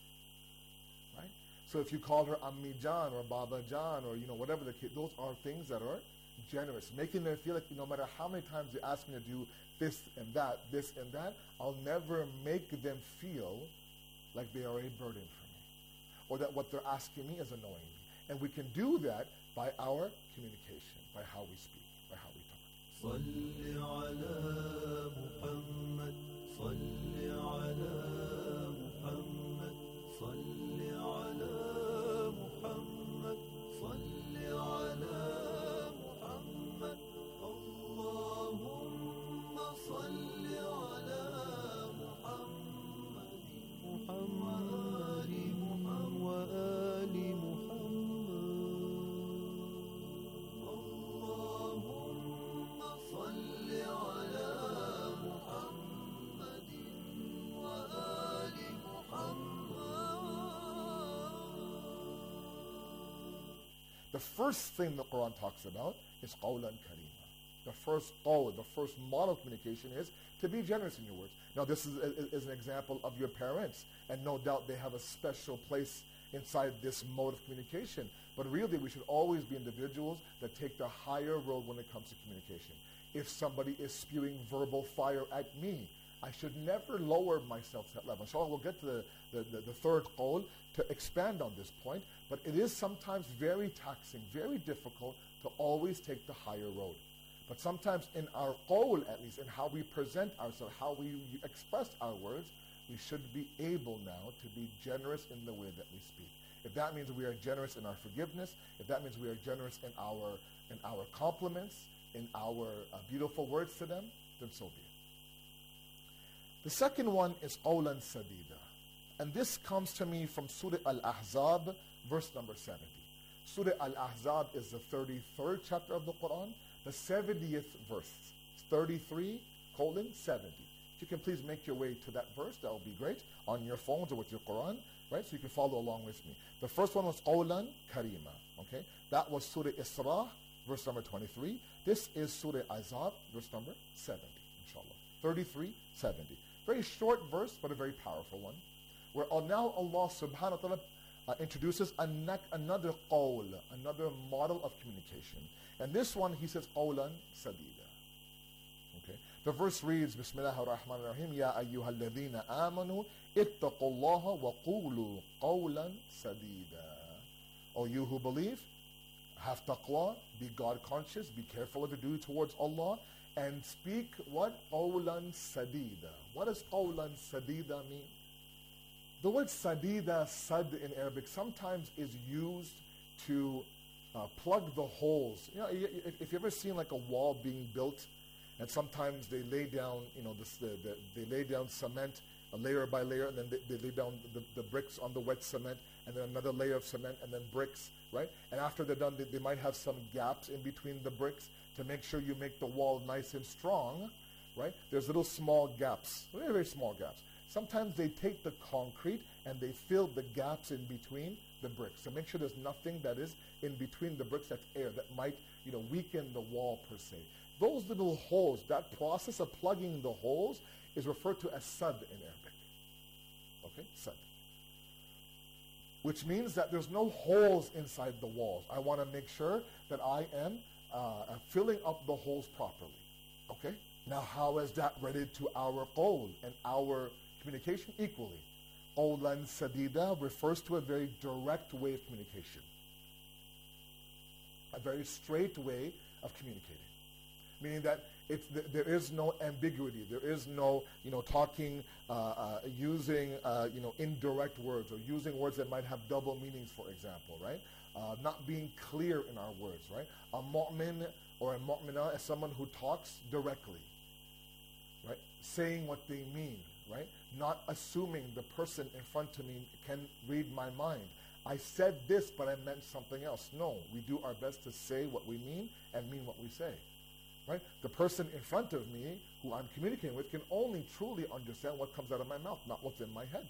[SPEAKER 16] Right? So if you call her Ammi Jan or Baba Jan or, you know, whatever the kid, those are things that are generous. Making them feel like, no matter how many times they ask me to do this and that, this and that, I'll never make them feel like they are a burden for me, or that what they're asking me is annoying me. And we can do that by our communication, by how we speak, by how we talk. صل على محمد صل على محمد صل على محمد صل على محمد اللهم صل على محمد محمد وآل محمد اللهم صل على محمد وآل محمد. The first thing the Quran talks about is qawlan karima. The first qawl, the first model of communication is to be generous in your words. Now this is, is, is an example of your parents, and no doubt they have a special place inside this mode of communication. But really we should always be individuals that take the higher road when it comes to communication. If somebody is spewing verbal fire at me, I should never lower myself to that level. Inshallah, we'll get to the, the, the, the third qawl to expand on this point, but it is sometimes very taxing, very difficult to always take the higher road. But sometimes in our qawl, at least, in how we present ourselves, how we express our words, we should be able now to be generous in the way that we speak. If that means we are generous in our forgiveness, if that means we are generous in our in our compliments, in our uh, beautiful words to them, then so be it. The second one is qawlan sadida. And this comes to me from Surah Al-Ahzab, verse number seventy. Surah Al-Ahzab is the thirty-third chapter of the Quran, the seventieth verse. It's thirty-three colon seventy. If you can please make your way to that verse, that will be great, on your phones or with your Quran, right? So you can follow along with me. The first one was qawlan karima, okay? That was Surah Isra, verse number twenty-three. This is Surah Ahzab, verse number seventy, inshallah. thirty-three, seventy. Very short verse, but a very powerful one. Where now Allah subhanahu wa ta'ala uh, introduces an- another qawl, another model of communication. And this one, he says, qawlan sadida. Okay. The verse reads, Bismillahir Rahmanir Rahim, Ya ayyuhal ladhina amanu, ittaqullaha wa qulu qawlan sadida. O you who believe, have taqwa, be God conscious, be careful of your duty towards Allah, and speak what? Qawlan sadida. What does qawlan sadida mean? The word sadida, sad in Arabic, sometimes is used to uh, plug the holes. You know, if, if you've ever seen like a wall being built, and sometimes they lay down, you know, this, the, the, they lay down cement uh, layer by layer, and then they, they lay down the, the bricks on the wet cement, and then another layer of cement, and then bricks, right? And after they're done, they, they might have some gaps in between the bricks to make sure you make the wall nice and strong, right? There's little small gaps, very, very small gaps. Sometimes they take the concrete and they fill the gaps in between the bricks. So make sure there's nothing that is in between the bricks that's air that might, you know, weaken the wall per se. Those little holes, that process of plugging the holes is referred to as sad in Arabic. Okay, sad. Which means that there's no holes inside the walls. I want to make sure that I am uh, filling up the holes properly. Okay? Now how is that related to our qawl and our communication? Equally. Qawlan sadida refers to a very direct way of communication. A very straight way of communicating. Meaning that it's, th- there is no ambiguity. There is no, you know, talking, uh, uh, using, uh, you know, indirect words or using words that might have double meanings, for example, right? Uh, not being clear in our words, right? A mu'min or a mu'minah is someone who talks directly, right? Saying what they mean, right? Not assuming the person in front of me can read my mind. I said this, but I meant something else. No, we do our best to say what we mean and mean what we say. Right? The person in front of me, who I'm communicating with, can only truly understand what comes out of my mouth, not what's in my head.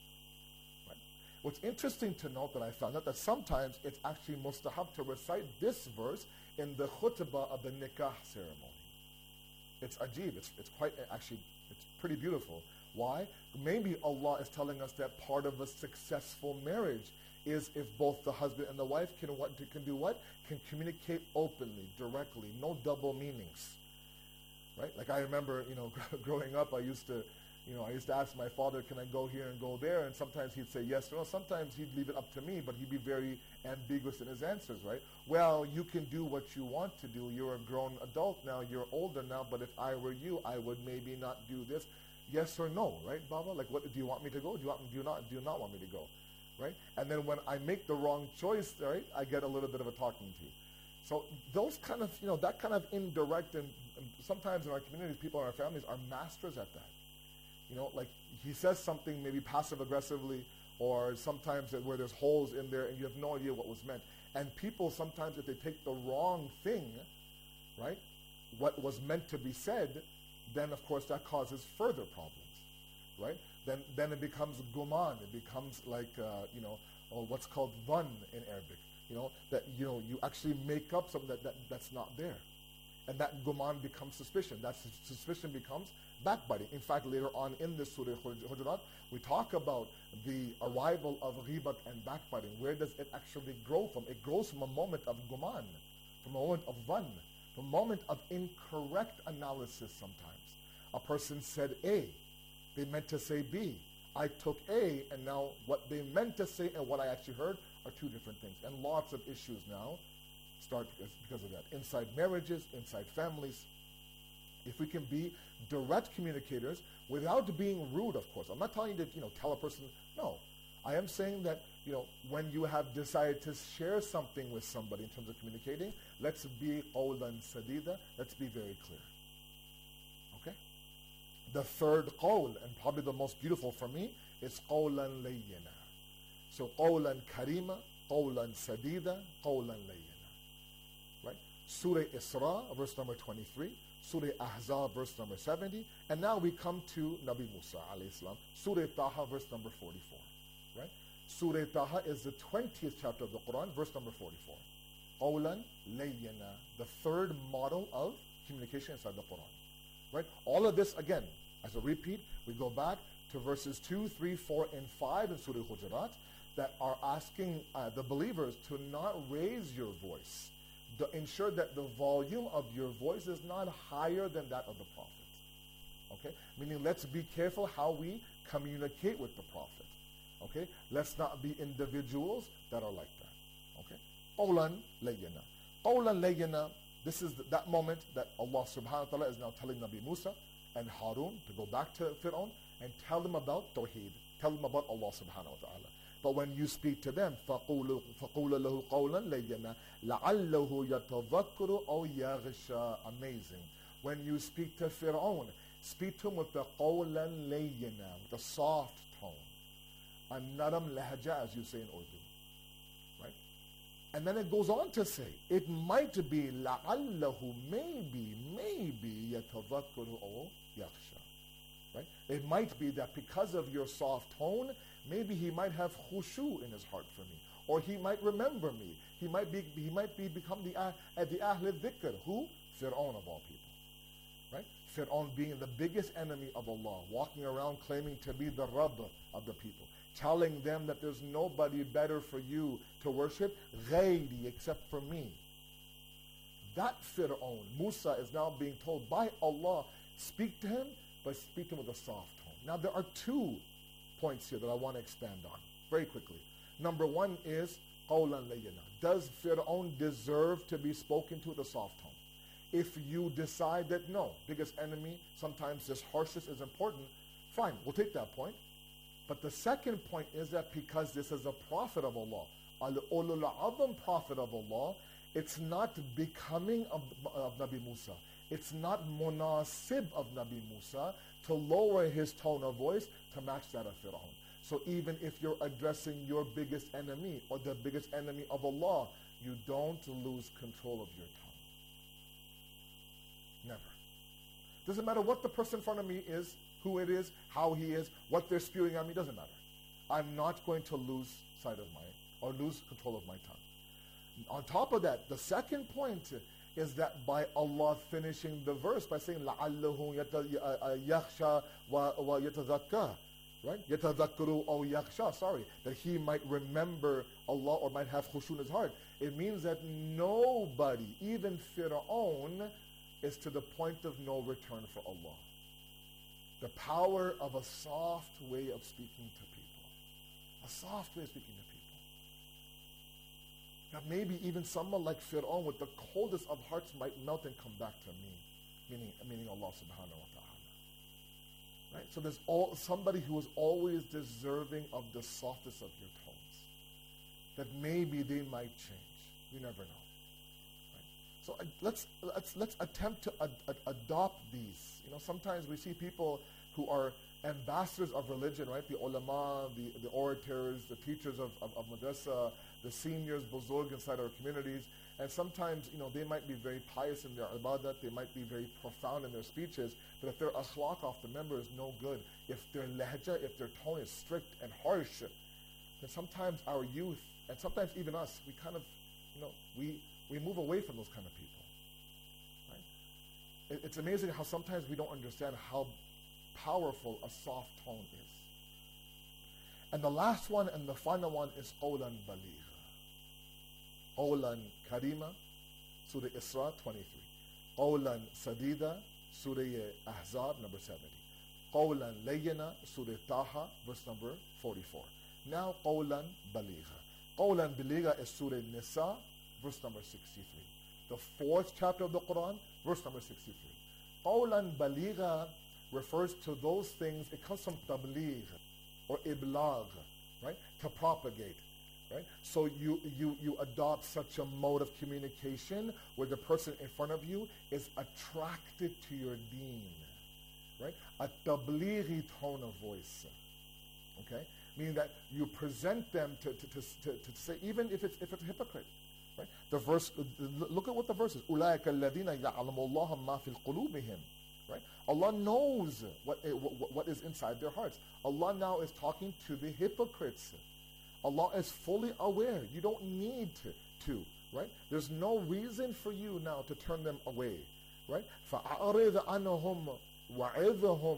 [SPEAKER 16] Right? What's interesting to note that I found out that sometimes it's actually mustahab to recite this verse in the khutbah of the nikah ceremony. It's ajib. It's, it's quite, actually, it's pretty beautiful. Why? Maybe Allah is telling us that part of a successful marriage is if both the husband and the wife can what can do what? Can communicate openly, directly, no double meanings. Right? Like I remember, you know, growing up, I used to, you know, I used to ask my father, can I go here and go there? And sometimes he'd say yes or no. Sometimes he'd leave it up to me, but he'd be very ambiguous in his answers, right? Well, you can do what you want to do. You're a grown adult now. You're older now. But if I were you, I would maybe not do this. Yes or no, right, Baba? Like, what do you want me to go? Do you want? Do you not? Do you not want me to go? Right? And then when I make the wrong choice, right, I get a little bit of a talking to. So those kind of, you know, that kind of indirect, and, and sometimes in our communities, people in our families are masters at that. You know, like he says something maybe passive-aggressively, or sometimes where there's holes in there and you have no idea what was meant. And people sometimes, if they take the wrong thing, right, what was meant to be said, then of course that causes further problems, right? Then, then it becomes guman. It becomes like, uh, you know, or what's called dhann in Arabic. You know, that, you know, you actually make up something that, that, that's not there. And that guman becomes suspicion. That suspicion becomes backbiting. In fact, later on in this Surah Hujurat, we talk about the arrival of ghibat and backbiting. Where does it actually grow from? It grows from a moment of guman, from a moment of dhann, from a moment of incorrect analysis sometimes. A person said A. They meant to say B. I took A, and now what they meant to say and what I actually heard are two different things. And lots of issues now start because, because of that. Inside marriages, inside families. If we can be direct communicators without being rude, of course. I'm not telling you to, you know, tell a person, no. I am saying that, you know, when you have decided to share something with somebody in terms of communicating, let's be qawlan sadida, let's be very clear. Okay? The third qawl, and probably the most beautiful for me, is qawlan layyina. So qawlan karima, qawlan sadida, qawlan layyina. Right? Surah Isra, verse number twenty-three. Surah Ahzab, verse number seventy. And now we come to Nabi Musa alayhi salam. Surah Taha, verse number forty-four. Right? Surah Taha is the twentieth chapter of the Quran, verse number forty-four. Qawlan layyina, the third model of communication inside the Quran. Right? All of this, again, As a repeat, we go back to verses two, three, four, and five in Surah Hujurat that are asking uh, the believers to not raise your voice. To ensure that the volume of your voice is not higher than that of the Prophet. Okay? Meaning, let's be careful how we communicate with the Prophet. Okay? Let's not be individuals that are like that. Okay? Qawlan layyana. Qawlan layyana, this is the, that moment that Allah subhanahu wa ta'ala is now telling Nabi Musa and Harun to go back to Fir'aun and tell them about Tawheed. Tell them about Allah subhanahu wa ta'ala. But when you speak to them, فَقُولُ لَهُ قَوْلًا لَيَّنًا لَعَلَّهُ يَتَذَكَّرُ أَوْ يَغْشَى. Amazing. When you speak to Fir'aun, speak to him with the قَوْلًا لَيَّنًا, with a soft tone. A naram lahja, as you say in Urdu. Right? And then it goes on to say, it might be لَعَلَّهُ, maybe, maybe يَتَذَكَّرُ أَوْ يَغْشَى. Right? It might be that because of your soft tone, maybe he might have khushu in his heart for me, or he might remember me. He might be, he might be become the uh, the Ahl al-Dhikr. Who? Fir'aun of all people, right? Fir'aun being the biggest enemy of Allah, walking around claiming to be the Rabb of the people, telling them that there's nobody better for you to worship, ghayri, except for me. That Fir'aun, Musa, is now being told by Allah, speak to him, but speak to him with a soft tone. Now there are two points here that I want to expand on very quickly. Number one is qawlan layyana. Does Fir'aun deserve to be spoken to with a soft tone? If you decide that no, biggest enemy, sometimes this harshness is important, fine, we'll take that point. But the second point is that because this is a prophet of Allah, al-ulul azam prophet of Allah, it's not becoming of, of Nabi Musa. It's not munasib of Nabi Musa to lower his tone of voice to match that of Fir'aun. So even if you're addressing your biggest enemy or the biggest enemy of Allah, you don't lose control of your tongue. Never. Doesn't matter what the person in front of me is, who it is, how he is, what they're spewing at me, doesn't matter. I'm not going to lose sight of my, or lose control of my tongue. On top of that, the second point is that by Allah finishing the verse by saying لَعَلَّهُ يَخْشَى وَيَتَذَكَّى, right? يَتَذَكَّرُ أَوْ يَخْشَى, sorry, that he might remember Allah or might have khushu in his heart. It means that nobody, even Fir'aun, is to the point of no return for Allah. The power of a soft way of speaking to people. A soft way of speaking to people. That maybe even someone like Fir'aun with the coldest of hearts might melt and come back to me, meaning, meaning Allah subhanahu wa ta'ala. Right? So there's all, somebody who is always deserving of the softest of your tones. That maybe they might change. You never know. Right? So uh, let's, let's, let's attempt to ad- ad- adopt these. You know, sometimes we see people who are ambassadors of religion, right? The ulama, the, the orators, the teachers of, of, of madrasa, the seniors, buzurg inside our communities. And sometimes, you know, they might be very pious in their ibadat, they might be very profound in their speeches, but if their akhlaq of the member is no good, if their lahja, if their tone is strict and harsh, then sometimes our youth, and sometimes even us, we kind of, you know, we, we move away from those kind of people. Right? It, it's amazing how sometimes we don't understand how powerful a soft tone is. And the last one and the final one is qawlan baligha. Qawlan karima, Surah Isra twenty-three. Qawlan sadida, Surah Ahzab number seventy. Qawlan layyana, Surah Taha, verse number forty-four. Now qawlan baligha. Qawlan baligha is Surah Nisa, verse number sixty-three. The fourth chapter of the Quran, verse number sixty-three. Qawlan baligha refers to those things, it comes from tabligh or iblag, right? To propagate, right? So you, you, you adopt such a mode of communication where the person in front of you is attracted to your deen, right? A tablighi tone of voice, okay? Meaning that you present them to, to, to, to, to say, even if it's, if it's a hypocrite, right? The verse, look at what the verse is. أُولَٰئِكَ الَّذِينَ يَعْلَمُ اللَّهَ مَا فِي قُلُوبِهِمْ. Right? Allah knows what, what, what is inside their hearts. Allah now is talking to the hypocrites. Allah is fully aware. You don't need to, to, right? There's no reason for you now to turn them away, right? فَأَعْرِضْ عَنْهُمْ وَعِظْهُمْ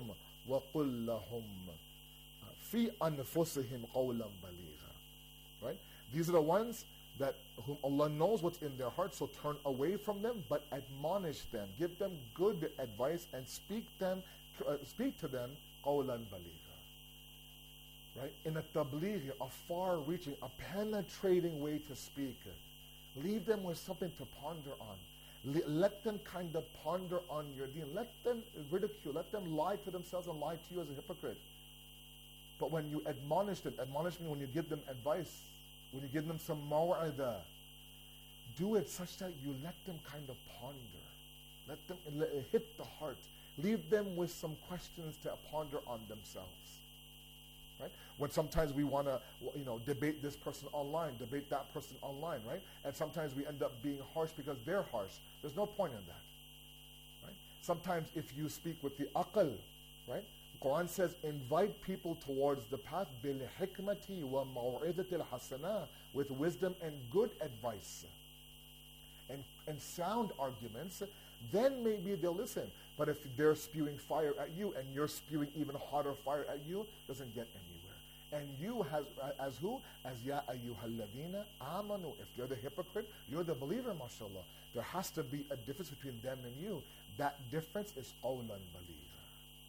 [SPEAKER 16] وَقُلْ لَهُمْ فِي أَنفُسِهِمْ قَوْلًا بَلِيغًا. Right? These are the ones that whom Allah knows what's in their hearts, so turn away from them, but admonish them, give them good advice, and speak them, uh, speak to them قَوْلًا بَلِيغًا. Right? In a tabligh, a far-reaching, a penetrating way to speak. Leave them with something to ponder on. Let them kind of ponder on your deen. Let them ridicule. Let them lie to themselves and lie to you as a hypocrite. But when you admonish them, admonish me when you give them advice, when you give them some maw'adah, do it such that you let them kind of ponder. Let them let it hit the heart. Leave them with some questions to ponder on themselves. Right? When sometimes we want to, you know, debate this person online, debate that person online, right? And sometimes we end up being harsh because they're harsh. There's no point in that, right? Sometimes if you speak with the aql, right? The Quran says, invite people towards the path bil hikmati wa maw'idati al-hasana, with wisdom and good advice and, and sound arguments, then maybe they'll listen. But if they're spewing fire at you and you're spewing even hotter fire at you, it doesn't get anywhere. And you has, as who? As ya ayyuhalladhina amanu. If you're the hypocrite, you're the believer, mashallah. There has to be a difference between them and you. That difference is qawlan baligha.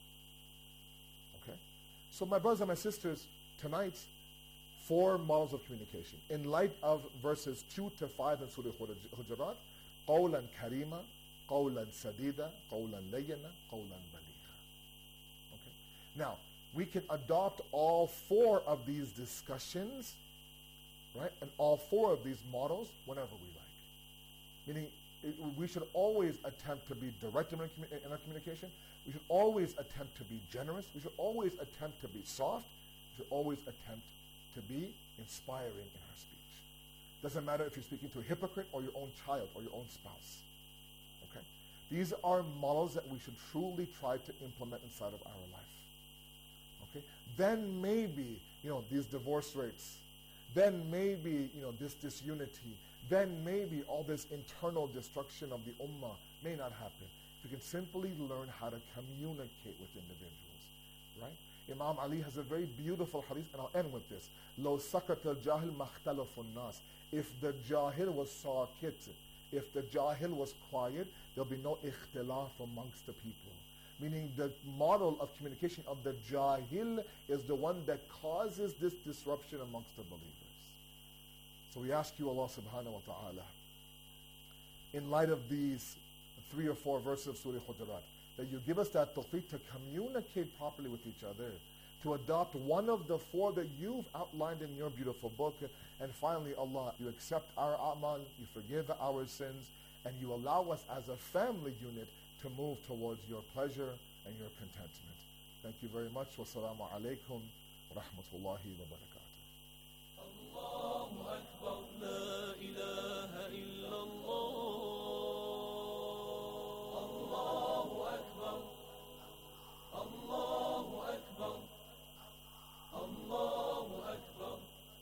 [SPEAKER 16] Okay? So my brothers and my sisters, tonight, four models of communication. In light of verses two to five in Surah Hujurat, qawlan karima, qawlan sadida, qawlan layyana, qawlan baligha. Okay? Now, we can adopt all four of these discussions, right, and all four of these models whenever we like. Meaning, it, we should always attempt to be direct in our, in our communication. We should always attempt to be generous. We should always attempt to be soft. We should always attempt to be inspiring in our speech. Doesn't matter if you're speaking to a hypocrite or your own child or your own spouse. Okay? These are models that we should truly try to implement inside of our life. Okay? Then maybe, you know, these divorce rates, then maybe, you know, this disunity, then maybe all this internal destruction of the ummah may not happen. If you can simply learn how to communicate with individuals, right? Imam Ali has a very beautiful hadith, and I'll end with this. لو سكت الجاهل ما اختلف الناس. If the jahil was sakit, if the jahil was quiet, there'll be no ikhtilaf amongst the people. Meaning the model of communication of the jahil is the one that causes this disruption amongst the believers. So we ask you, Allah subhanahu wa ta'ala, in light of these three or four verses of Surah Hujurat, that you give us that tawfiq to communicate properly with each other, to adopt one of the four that you've outlined in your beautiful book, and finally, Allah, you accept our a'mal, you forgive our sins, and you allow us as a family unit to move towards your pleasure and your contentment. Thank you very much. Wassalamu alaikum wa rahmatullahi wa barakatuh. Allahu Akbar, la ilaha illallah. Allahu Akbar, Allahu Akbar, Allahu Akbar,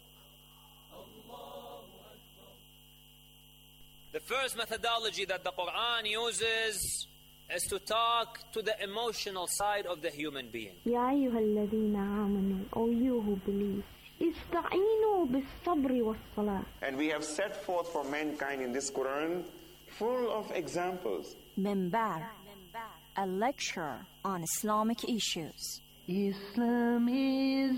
[SPEAKER 16] Allahu Akbar.
[SPEAKER 17] The first methodology that the Quran uses is to talk to the emotional side of the human being.
[SPEAKER 18] يا أيها الذين آمنوا, O you who believe, استعينوا بالصبر والصلاة.
[SPEAKER 19] And we have set forth for mankind in this Quran full of examples.
[SPEAKER 2] Minbar, a lecture on Islamic issues.
[SPEAKER 6] Islam is